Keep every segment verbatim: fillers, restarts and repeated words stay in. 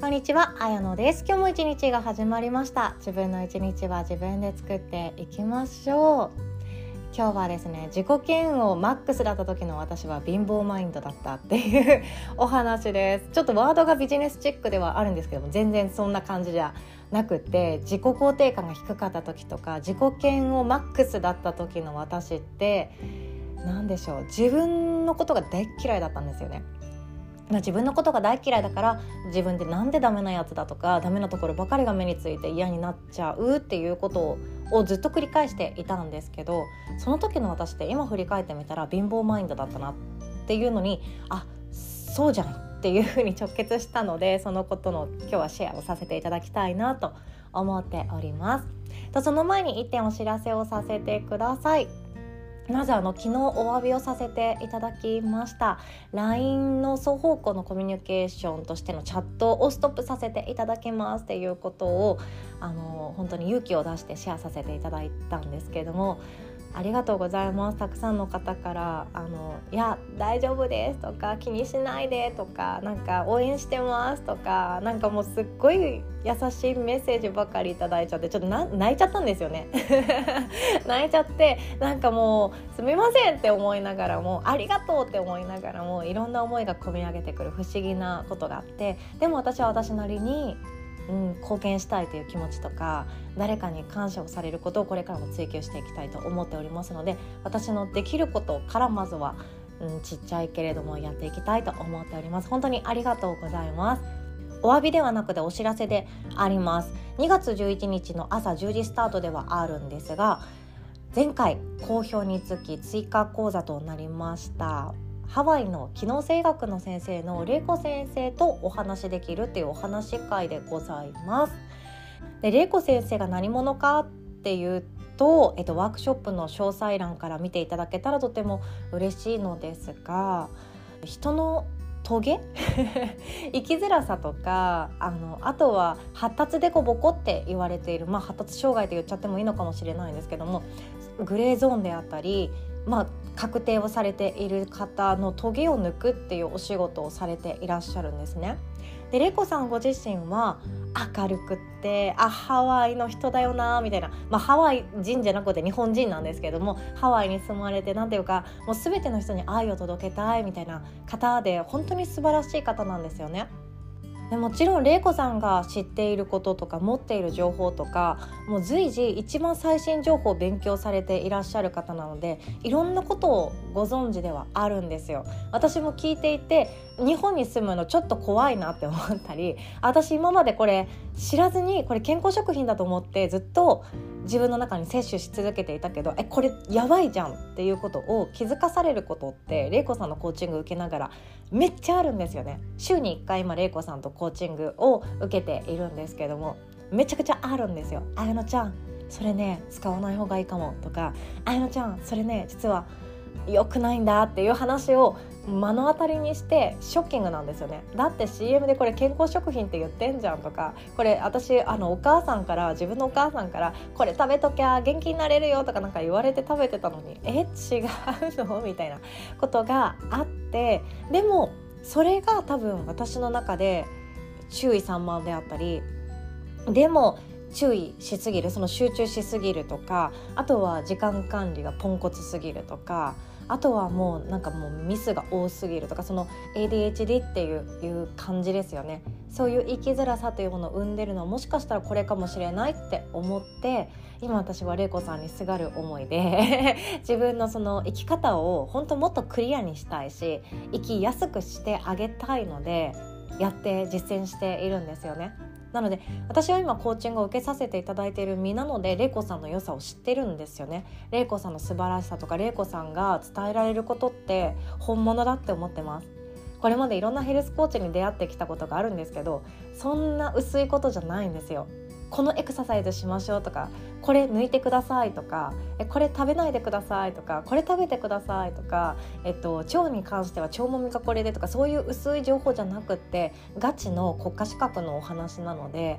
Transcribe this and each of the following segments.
こんにちは、あやのです。今日も一日が始まりました。自分の一日は自分で作っていきましょう。今日はですね、自己嫌悪マックスだった時の私は貧乏マインドだったっていうお話です。ちょっとワードがビジネスチックではあるんですけども、全然そんな感じじゃなくて、自己肯定感が低かった時とか自己嫌悪マックスだった時の私って何でしょう、自分のことが大嫌いだったんですよね。まあ、自分のことが大嫌いだから自分でなんでダメなやつだとかダメなところばかりが目について嫌になっちゃうっていうことを、をずっと繰り返していたんですけど、その時の私って今振り返ってみたら貧乏マインドだったなっていうのに、あ、そうじゃんっていうふうに直結したので、そのことの今日はシェアをさせていただきたいなと思っております。とその前にいってんお知らせをさせてください。まずあの昨日お詫びをさせていただきました。 ライン の双方向のコミュニケーションとしてのチャットをストップさせていただきますっていうことをあの本当に勇気を出してシェアさせていただいたんですけれども、ありがとうございます。たくさんの方からあのいや大丈夫ですとか気にしないでとか、なんか応援してますとか、なんかもうすっごい優しいメッセージばかりいただいちゃって、ちょっとな泣いちゃったんですよね泣いちゃって、なんかもうすみませんって思いながらも、ありがとうって思いながらも、いろんな思いが込み上げてくる不思議なことがあって、でも私は私なりにうん、貢献したいという気持ちとか、誰かに感謝をされることをこれからも追求していきたいと思っておりますので、私のできることからまずは、うん、ちっちゃいけれどもやっていきたいと思っております。本当にありがとうございます。お詫びではなくてお知らせであります。にがつじゅういちにちの朝じゅうじスタートではあるんですが、前回好評につき追加講座となりましたハワイの機能性学の先生の玲子先生とお話できるっていうお話会でございます。で、玲子先生が何者かっていうと、えっと、ワークショップの詳細欄から見ていただけたらとても嬉しいのですが、人のトゲ生きづらさとか、あのあとは発達デコボコって言われている、まあ、発達障害と言っちゃってもいいのかもしれないんですけども、グレーゾーンであったり、まあ、確定をされている方のトゲを抜くっていうお仕事をされていらっしゃるんですね。で、玲子さんご自身は明るくって、あ、ハワイの人だよなみたいな、まあ、ハワイ人じゃなくて日本人なんですけども、ハワイに住まれてなんていうか、もう全ての人に愛を届けたいみたいな方で、本当に素晴らしい方なんですよね。でもちろん玲子さんが知っていることとか持っている情報とか、もう随時一番最新情報を勉強されていらっしゃる方なので、いろんなことをご存知ではあるんですよ。私も聞いていて、日本に住むのちょっと怖いなって思ったり、私今までこれ知らずにこれ健康食品だと思ってずっと自分の中に摂取し続けていたけど、えこれやばいじゃんっていうことを気づかされることって玲子さんのコーチング受けながらめっちゃあるんですよね。週にいっかい今玲子さんとコーチングを受けているんですけども、めちゃくちゃあるんですよ。あやのちゃんそれね使わない方がいいかもとか、あやのちゃんそれね実は良くないんだっていう話を目の当たりにしてショッキングなんですよね。だって シーエム でこれ健康食品って言ってんじゃんとか、これ私あのお母さんから自分のお母さんからこれ食べときゃ元気になれるよとかなんか言われて食べてたのに、え違うのみたいなことがあって、でもそれが多分私の中で注意散漫であったり、でも注意しすぎる、その集中しすぎるとか、あとは時間管理がポンコツすぎるとか、あとはもうなんかもうミスが多すぎるとか、その エーディーエイチディー っていう、いう感じですよね。そういう生きづらさというものを生んでるのはもしかしたらこれかもしれないって思って、今私は玲子さんにすがる思いで自分のその生き方を本当もっとクリアにしたいし、生きやすくしてあげたいのでやって実践しているんですよね。なので私は今コーチングを受けさせていただいている身なので、玲子さんの良さを知ってるんですよね。玲子さんの素晴らしさとか、玲子さんが伝えられることって本物だって思ってます。これまでいろんなヘルスコーチに出会ってきたことがあるんですけど、そんな薄いことじゃないんですよ。このエクササイズしましょうとか、これ抜いてくださいとか、えこれ食べないでくださいとか、これ食べてくださいとか、えっと、腸に関しては腸もみがこれでとか、そういう薄い情報じゃなくってガチの国家資格のお話なので、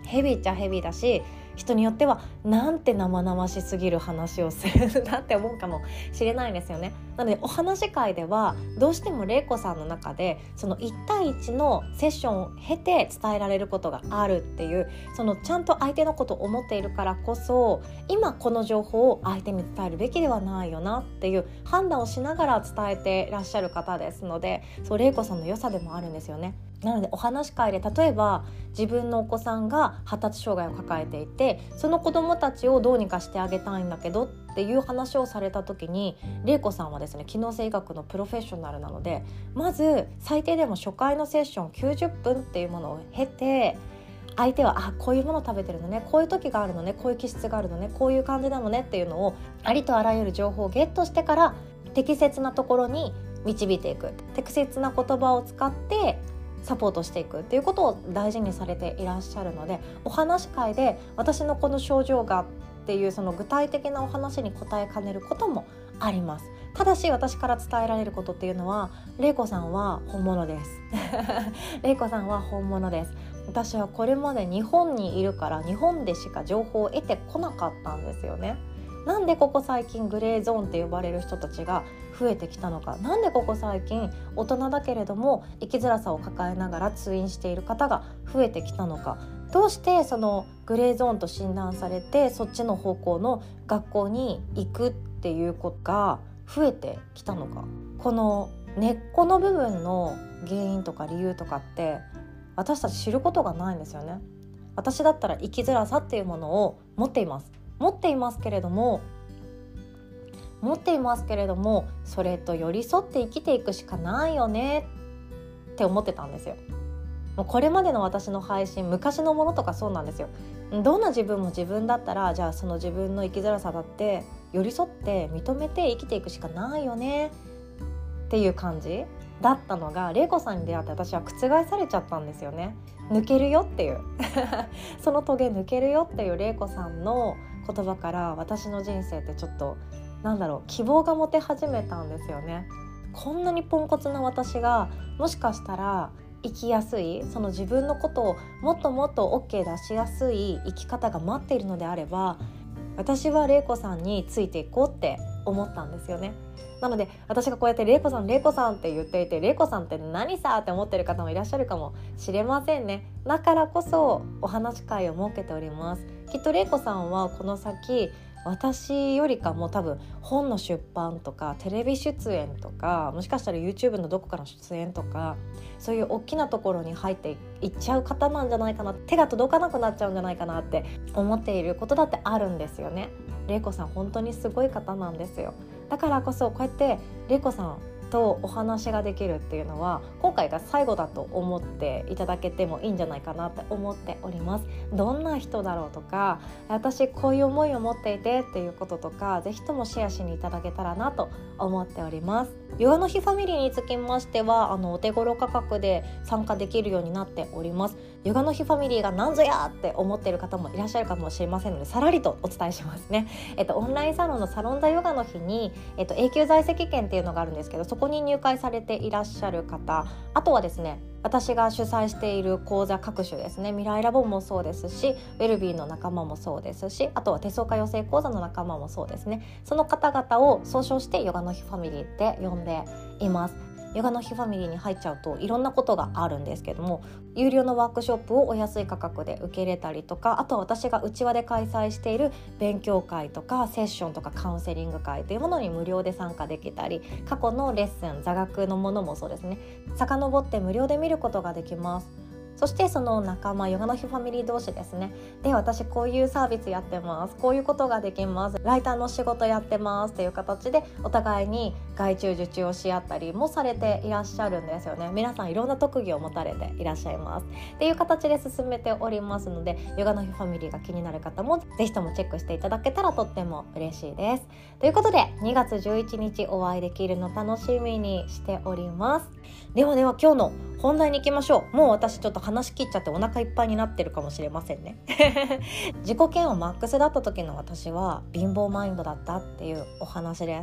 ヘビーっちゃヘビーだし、人によってはなんて生々しすぎる話をするんだって思うかもしれないんですよね。なのでお話し会ではどうしても玲子さんの中でそのいち対いちのセッションを経て伝えられることがあるっていう、そのちゃんと相手のことを思っているからこそ、今この情報を相手に伝えるべきではないよなっていう判断をしながら伝えていらっしゃる方ですので、そう玲子さんの良さでもあるんですよね。なのでお話し会で例えば自分のお子さんが発達障害を抱えていて、その子どもたちをどうにかしてあげたいんだけどっていう話をされた時に、玲子さんはですね機能性医学のプロフェッショナルなので、まず最低でも初回のセッションきゅうじゅっぷんっていうものを経て、相手はあこういうものを食べてるのね、こういう時があるのね、こういう気質があるのね、こういう感じなのねっていうのをありとあらゆる情報をゲットしてから適切なところに導いていく、適切な言葉を使ってサポートしていくっていうことを大事にされていらっしゃるので、お話し会で私のこの症状がっていうその具体的なお話に答えかねることもあります。ただし私から伝えられることっていうのは、玲子さんは本物です玲子さんは本物です。私はこれまで日本にいるから日本でしか情報を得てこなかったんですよね。なんでここ最近グレーゾーンって呼ばれる人たちが増えてきたのか、なんでここ最近大人だけれども生きづらさを抱えながら通院している方が増えてきたのか、どうしてそのグレーゾーンと診断されてそっちの方向の学校に行くっていうことが増えてきたのか、この根っこの部分の原因とか理由とかって私たち知ることがないんですよね。私だったら生きづらさっていうものを持っています持っていますけれども持っていますけれどもそれと寄り添って生きていくしかないよねって思ってたんですよ。もうこれまでの私の配信、昔のものとかそうなんですよ。どんな自分も自分だったら、じゃあその自分の生きづらさだって寄り添って認めて生きていくしかないよねっていう感じだったのが、玲子さんに出会って私は覆されちゃったんですよね。抜けるよっていうそのトゲ抜けるよっていう玲子さんの言葉から私の人生ってちょっとなんだろう希望が持て始めたんですよね。こんなにポンコツな私がもしかしたら生きやすい、その自分のことをもっともっと OK 出しやすい生き方が待っているのであれば、私は玲子さんについていこうって思ったんですよね。なので私がこうやって玲子さん玲子さんって言っていて、玲子さんって何さって思ってる方もいらっしゃるかもしれませんね。だからこそお話し会を設けております。きっと玲子さんはこの先私よりかも多分本の出版とかテレビ出演とか、もしかしたら YouTube のどこかの出演とか、そういう大きなところに入っていっちゃう方なんじゃないかな、手が届かなくなっちゃうんじゃないかなって思っていることだってあるんですよね。玲子さん本当にすごい方なんですよ。だからこそこうやって玲子さんとお話ができるっていうのは今回が最後だと思っていただけてもいいんじゃないかなって思っております。どんな人だろうとか、私こういう思いを持っていてっていうこととか、ぜひともシェアしにいただけたらなと思っております。ヨガの日ファミリーにつきましてはあのお手頃価格で参加できるようになっております。ヨガの日ファミリーがなんぞやって思っている方もいらっしゃるかもしれませんので、さらりとお伝えしますね。えっと、オンラインサロンのサロンザヨガの日に、えっと、永久在籍券っていうのがあるんですけど、そこに入会されていらっしゃる方、あとはですね私が主催している講座各種ですね、未来ラボもそうですし、ウェルビーの仲間もそうですし、あとは手相家養成講座の仲間もそうですね。その方々を総称してヨガの日ファミリーって呼んでいます。ヨガの日ファミリーに入っちゃうといろんなことがあるんですけども、有料のワークショップをお安い価格で受け入れたりとか、あとは私が内輪で開催している勉強会とかセッションとかカウンセリング会というものに無料で参加できたり、過去のレッスン座学のものもそうですね、遡って無料で見ることができます。そしてその仲間ヨガの日ファミリー同士ですね、で私こういうサービスやってます、こういうことができます、ライターの仕事やってますっていう形でお互いに外注受注をし合ったりもされていらっしゃるんですよね。皆さんいろんな特技を持たれていらっしゃいますっていう形で進めておりますので、ヨガの日ファミリーが気になる方もぜひともチェックしていただけたらとっても嬉しいです。ということでにがつじゅういちにちお会いできるの楽しみにしております。ではでは今日の本題に行きましょう。もう私ちょっと話し切っちゃってお腹いっぱいになってるかもしれませんね自己嫌悪マックスだった時の私は貧乏マインドだったっていうお話です。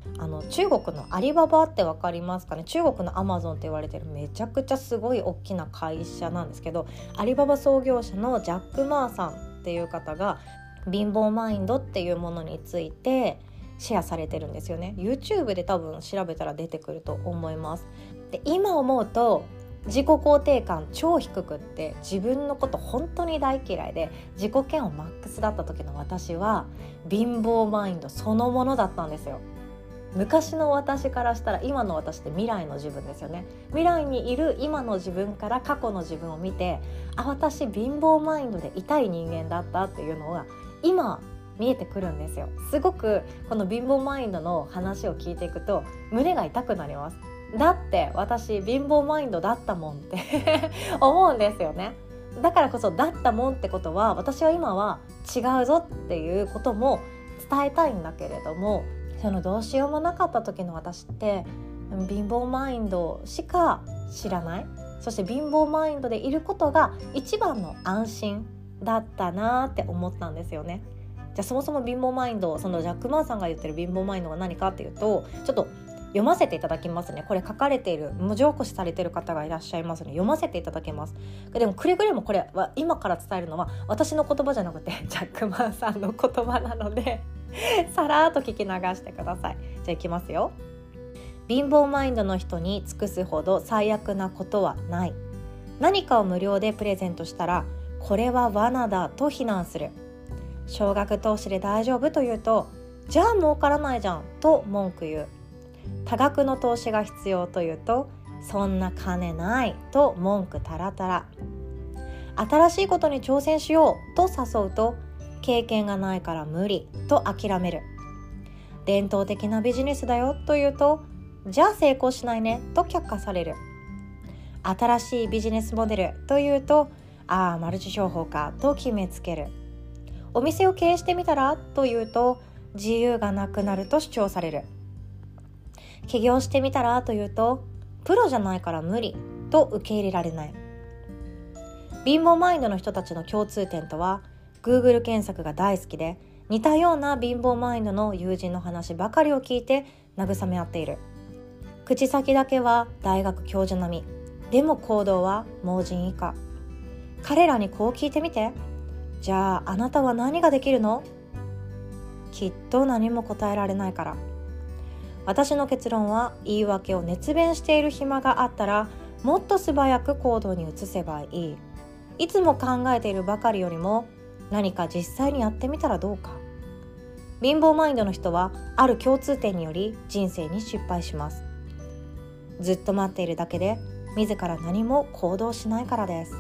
あの中国のアリババって分かりますかね。中国のアマゾンって言われてるめちゃくちゃすごい大きな会社なんですけど、アリババ創業者のジャック・マーさんっていう方が貧乏マインドっていうものについてシェアされてるんですよね。 YouTube で多分調べたら出てくると思います。で今思うと自己肯定感超低くって、自分のこと本当に大嫌いで自己嫌悪マックスだった時の私は貧乏マインドそのものだったんですよ。昔の私からしたら今の私って未来の自分ですよね。未来にいる今の自分から過去の自分を見て、あ、私貧乏マインドで痛い人間だったっていうのが今見えてくるんですよ。すごくこの貧乏マインドの話を聞いていくと胸が痛くなります。だって私貧乏マインドだったもんって思うんですよね。だからこそだったもんってことは私は今は違うぞっていうことも伝えたいんだけれども、そのどうしようもなかった時の私って貧乏マインドしか知らない、そして貧乏マインドでいることが一番の安心だったなって思ったんですよね。じゃあそもそも貧乏マインド、そのジャック・マーさんが言ってる貧乏マインドが何かっていうと、ちょっと読ませていただきますね。これ書かれている文字起こしされている方がいらっしゃいますので読ませていただきます。でもくれぐれもこれは今から伝えるのは私の言葉じゃなくてジャック・マーさんの言葉なのでさらっと聞き流してください。じゃあいきますよ。貧乏マインドの人に尽くすほど最悪なことはない。何かを無料でプレゼントしたらこれは罠だと非難する。少額投資で大丈夫と言うと、じゃあ儲からないじゃんと文句言う。多額の投資が必要と言うと、そんな金ないと文句たらたら。新しいことに挑戦しようと誘うと、経験がないから無理と諦める。伝統的なビジネスだよと言うと、じゃあ成功しないねと却下される。新しいビジネスモデルと言うと、ああマルチ商法かと決めつける。お店を経営してみたらと言うと、自由がなくなると主張される。起業してみたらと言うと、プロじゃないから無理と受け入れられない。貧乏マインドの人たちの共通点とは、 Google 検索が大好きで、似たような貧乏マインドの友人の話ばかりを聞いて慰め合っている。口先だけは大学教授並み、でも行動は盲人以下。彼らにこう聞いてみて。じゃああなたは何ができるの？きっと何も答えられないから。私の結論は、言い訳を熱弁している暇があったらもっと素早く行動に移せばいい。いつも考えているばかりよりも何か実際にやってみたらどうか。貧乏マインドの人はある共通点により人生に失敗します。ずっと待っているだけで自ら何も行動しないからです。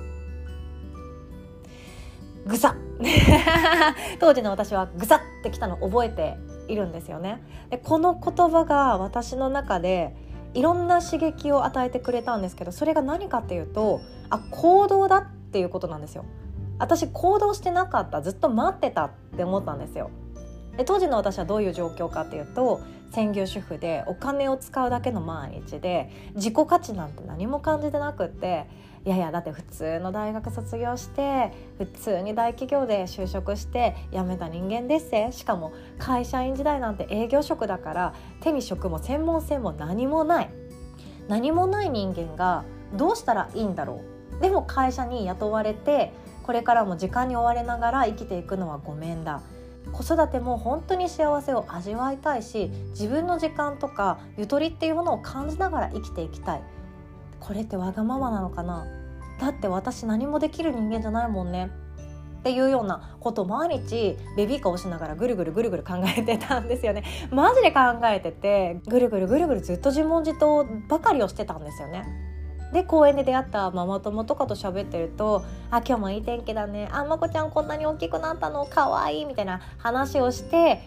ぐさ当時の私はぐさってきたのを覚えているんですよね。でこの言葉が私の中でいろんな刺激を与えてくれたんですけど、それが何かっていうと、あ、行動だっていうことなんですよ。私行動してなかった、ずっと待ってたって思ったんですよ。で当時の私はどういう状況かっていうと、専業主婦でお金を使うだけの毎日で、自己価値なんて何も感じてなくって、いやいやだって普通の大学卒業して普通に大企業で就職して辞めた人間ですぜ。しかも会社員時代なんて営業職だから、手に職も専門性も何もない何もない人間がどうしたらいいんだろう。でも会社に雇われて、これからも時間に追われながら生きていくのはごめんだ。子育ても本当に幸せを味わいたいし、自分の時間とかゆとりっていうものを感じながら生きていきたい。これってわがままなのかな。だって私何もできる人間じゃないもんねっていうようなことを毎日ベビーカーをしながらぐるぐるぐるぐる考えてたんですよね。マジで考えてて、ぐるぐるぐるぐるずっと自問自答ばかりをしてたんですよね。で公園で出会ったママ友とかと喋ってると、あ、今日もいい天気だね、あ、まこちゃんこんなに大きくなったのかわいいみたいな話をして、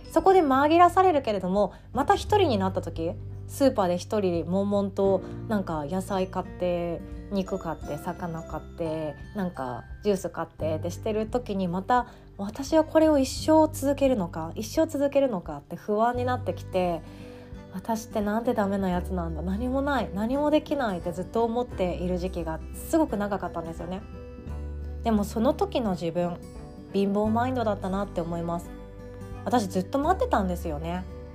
そこで紛らされるけれども、また一人になった時、スーパーで一人悶々となんか野菜買って肉買って魚買ってなんかジュース買ってってしてる時に、また私はこれを一生続けるのか一生続けるのかって不安になってきて、私ってなんてダメなやつなんだ、何もない何もできないってずっと思っている時期がすごく長かったんですよね。でもその時の自分、貧乏マインドだったなって思います。私ずっと待ってたんですよね。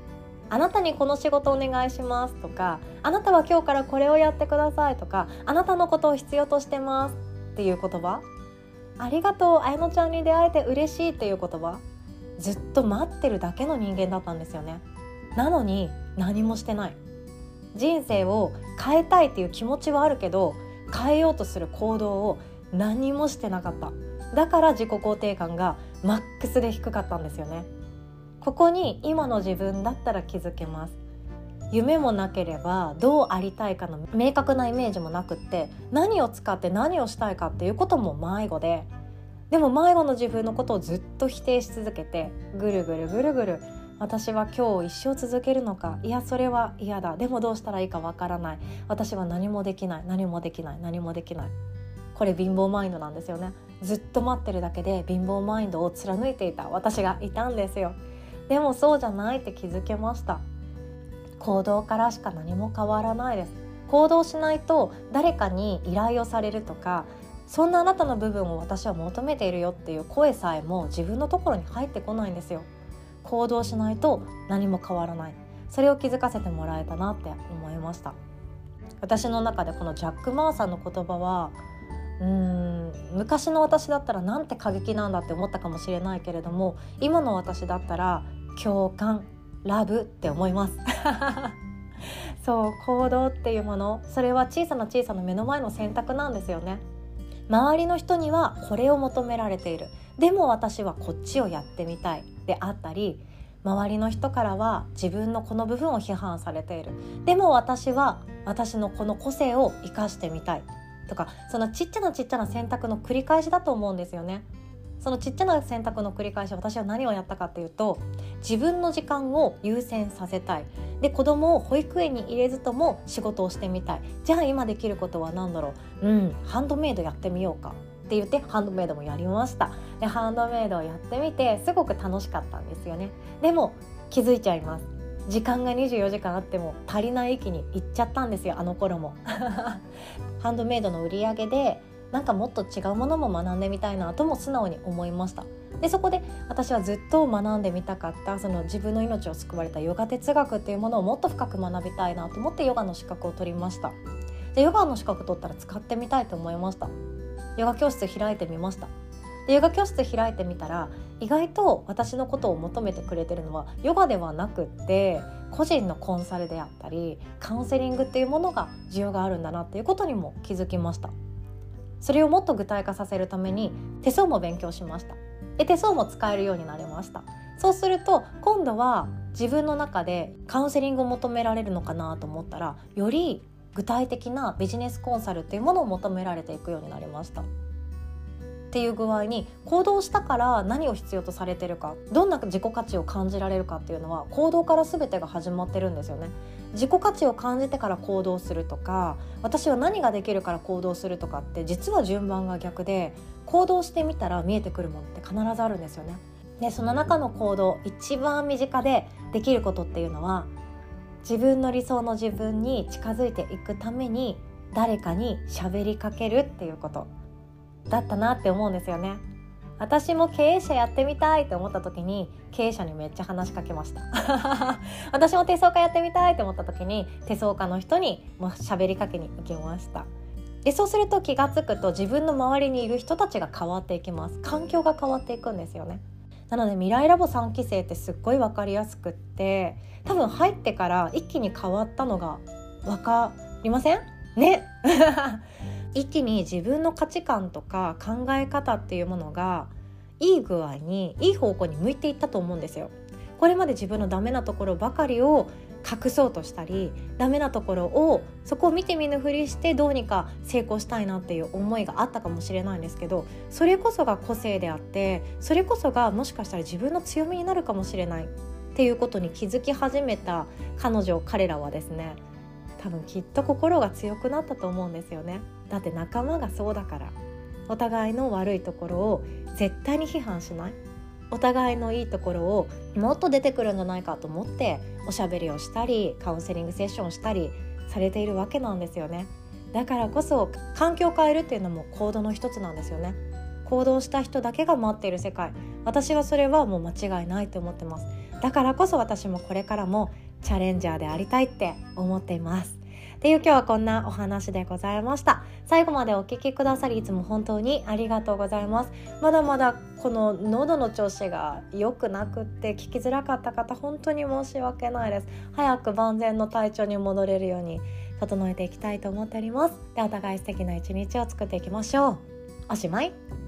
あなたにこの仕事お願いしますとか、あなたは今日からこれをやってくださいとか、あなたのことを必要としてますっていう言葉、ありがとう、あやのちゃんに出会えて嬉しいっていう言葉、ずっと待ってるだけの人間だったんですよね。なのに何もしてない。人生を変えたいっていう気持ちはあるけど、変えようとする行動を何もしてなかった。だから自己肯定感がマックスで低かったんですよね。ここに今の自分だったら気づけます。夢もなければどうありたいかの明確なイメージもなくって、何を使って何をしたいかっていうことも迷子で、でも迷子の自分のことをずっと否定し続けて、ぐるぐるぐるぐる、私は今日一生続けるのか、いやそれは嫌だ、でもどうしたらいいかわからない、私は何もできない何もできない何もできない。これ貧乏マインドなんですよね。ずっと待ってるだけで貧乏マインドを貫いていた私がいたんですよ。でもそうじゃないって気づけました。行動からしか何も変わらないです。行動しないと誰かに依頼をされるとか、そんなあなたの部分を私は求めているよっていう声さえも自分のところに入ってこないんですよ。行動しないと何も変わらない。それを気づかせてもらえたなって思いました。私の中でこのジャック・マーさんの言葉は、うーん昔の私だったらなんて過激なんだって思ったかもしれないけれども、今の私だったら共感、ラブって思いますそう、行動っていうもの、それは小さな小さな目の前の選択なんですよね。周りの人にはこれを求められている、でも私はこっちをやってみたいであったり、周りの人からは自分のこの部分を批判されている、でも私は私のこの個性を生かしてみたいとか、そのちっちゃなちっちゃな選択の繰り返しだと思うんですよね。そのちっちゃな選択の繰り返し、私は何をやったかっていうと、自分の時間を優先させたい。で、子供を保育園に入れずとも仕事をしてみたい。じゃあ今できることは何だろう、うんハンドメイドやってみようかって言ってハンドメイドもやりました。で、ハンドメイドをやってみてすごく楽しかったんですよね。でも気づいちゃいます。時間がにじゅうよじかんあっても足りない域に行っちゃったんですよ、あの頃もハンドメイドの売り上げでなんかもっと違うものも学んでみたいなとも素直に思いました。で、そこで私はずっと学んでみたかったその自分の命を救われたヨガ哲学っていうものをもっと深く学びたいなと思ってヨガの資格を取りました。で、ヨガの資格取ったら使ってみたいと思いました。ヨガ教室開いてみました。で、ヨガ教室開いてみたら意外と私のことを求めてくれてるのはヨガではなくって個人のコンサルであったりカウンセリングっていうものが需要があるんだなっていうことにも気づきました。それをもっと具体化させるために手相も勉強しました。で、手相も使えるようになりました。そうすると今度は自分の中でカウンセリングを求められるのかなと思ったら、より具体的なビジネスコンサルっていうものを求められていくようになりました。っていう具合に行動したから何を必要とされてるか、どんな自己価値を感じられるかっていうのは行動から全てが始まってるんですよね。自己価値を感じてから行動するとか、私は何ができるから行動するとかって実は順番が逆で、行動してみたら見えてくるものって必ずあるんですよね。で、その中の行動、一番身近でできることっていうのは、自分の理想の自分に近づいていくために誰かに喋りかけるっていうことだったなって思うんですよね。私も経営者やってみたいって思った時に経営者にめっちゃ話しかけました私も手相家やってみたいって思った時に手相家の人にもう喋りかけに行きました。で、そうすると気がつくと自分の周りにいる人たちが変わっていきます。環境が変わっていくんですよね。なので未来ラボさんき生ってすっごい分かりやすくって、多分入ってから一気に変わったのが分かりませんね一気に自分の価値観とか考え方っていうものがいい具合にいい方向に向いていったと思うんですよ。これまで自分のダメなところばかりを隠そうとしたり、ダメなところをそこを見て見ぬふりしてどうにか成功したいなっていう思いがあったかもしれないんですけど、それこそが個性であって、それこそがもしかしたら自分の強みになるかもしれないっていうことに気づき始めた彼女彼らはですね、多分きっと心が強くなったと思うんですよね。だって仲間がそうだから。お互いの悪いところを絶対に批判しない、お互いのいいところをもっと出てくるんじゃないかと思っておしゃべりをしたりカウンセリングセッションをしたりされているわけなんですよね。だからこそ環境を変えるっていうのも行動の一つなんですよね。行動した人だけが待っている世界、私はそれはもう間違いないと思ってます。だからこそ私もこれからもチャレンジャーでありたいって思っていますっていう今日はこんなお話でございました。最後までお聞きくださりいつも本当にありがとうございます。まだまだこの喉の調子が良くなくって聞きづらかった方本当に申し訳ないです。早く万全の体調に戻れるように整えていきたいと思っております。でお互い素敵な一日を作っていきましょう。おしまい。